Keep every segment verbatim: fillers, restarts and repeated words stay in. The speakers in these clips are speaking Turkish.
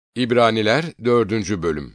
İbraniler dördüncü bölüm.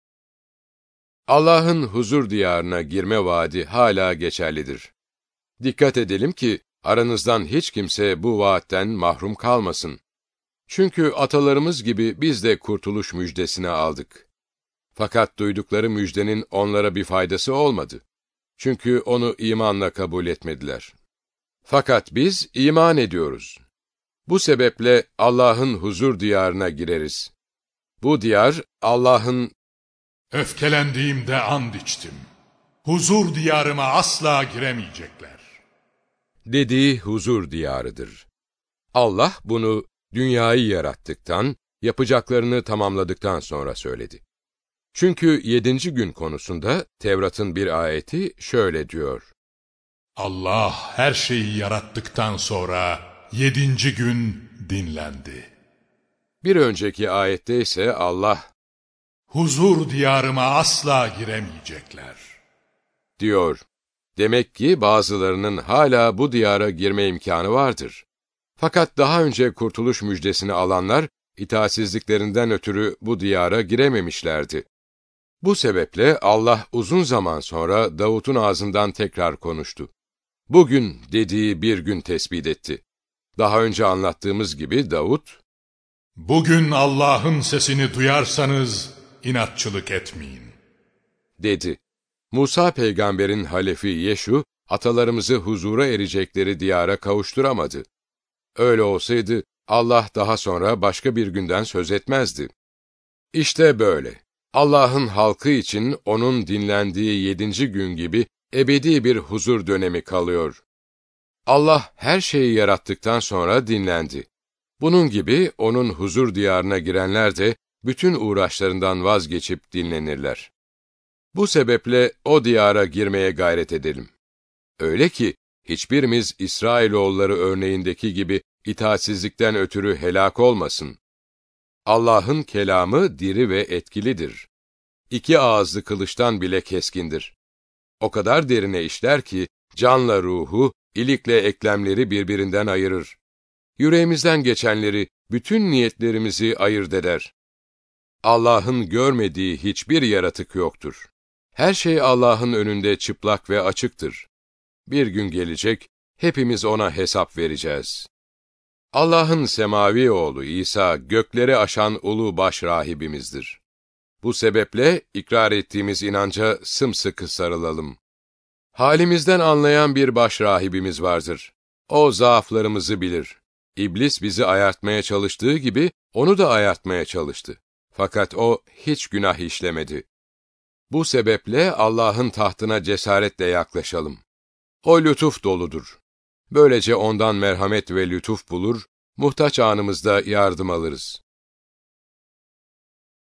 Allah'ın huzur diyarına girme vaadi hala geçerlidir. Dikkat edelim ki aranızdan hiç kimse bu vaatten mahrum kalmasın. Çünkü atalarımız gibi biz de kurtuluş müjdesini aldık. Fakat duydukları müjdenin onlara bir faydası olmadı. Çünkü onu imanla kabul etmediler. Fakat biz iman ediyoruz. Bu sebeple Allah'ın huzur diyarına gireriz. Bu diyar Allah'ın Öfkelendiğimde and içtim. Huzur diyarıma asla giremeyecekler dediği huzur diyarıdır. Allah bunu dünyayı yarattıktan, yapacaklarını tamamladıktan sonra söyledi. Çünkü yedinci gün konusunda Tevrat'ın bir ayeti şöyle diyor: Allah her şeyi yarattıktan sonra yedinci gün dinlendi. Bir önceki ayette ise Allah Huzur diyarıma asla giremeyecekler diyor. Demek ki bazılarının hala bu diyara girme imkanı vardır. Fakat daha önce kurtuluş müjdesini alanlar, itaatsizliklerinden ötürü bu diyara girememişlerdi. Bu sebeple Allah uzun zaman sonra Davut'un ağzından tekrar konuştu. Bugün dediği bir gün tespit etti. Daha önce anlattığımız gibi Davut, Bugün Allah'ın sesini duyarsanız inatçılık etmeyin dedi. Musa peygamberin halefi Yeşu, atalarımızı huzura erecekleri diyara kavuşturamadı. Öyle olsaydı, Allah daha sonra başka bir günden söz etmezdi. İşte böyle. Allah'ın halkı için onun dinlendiği yedinci gün gibi ebedi bir huzur dönemi kalıyor. Allah her şeyi yarattıktan sonra dinlendi. Bunun gibi onun huzur diyarına girenler de bütün uğraşlarından vazgeçip dinlenirler. Bu sebeple o diyara girmeye gayret edelim. Öyle ki hiçbirimiz İsrailoğulları örneğindeki gibi itaatsizlikten ötürü helak olmasın. Allah'ın kelamı diri ve etkilidir. İki ağızlı kılıçtan bile keskindir. O kadar derine işler ki canla ruhu, ilikle eklemleri birbirinden ayırır. Yüreğimizden geçenleri, bütün niyetlerimizi ayırt eder. Allah'ın görmediği hiçbir yaratık yoktur. Her şey Allah'ın önünde çıplak ve açıktır. Bir gün gelecek, hepimiz ona hesap vereceğiz. Allah'ın semavi oğlu İsa, gökleri aşan ulu baş rahibimizdir. Bu sebeple ikrar ettiğimiz inanca sımsıkı sarılalım. Halimizden anlayan bir baş rahibimiz vardır. O zaaflarımızı bilir. İblis bizi ayartmaya çalıştığı gibi onu da ayartmaya çalıştı. Fakat o hiç günah işlemedi. Bu sebeple Allah'ın tahtına cesaretle yaklaşalım. O lütuf doludur. Böylece ondan merhamet ve lütuf bulur, muhtaç anımızda yardım alırız.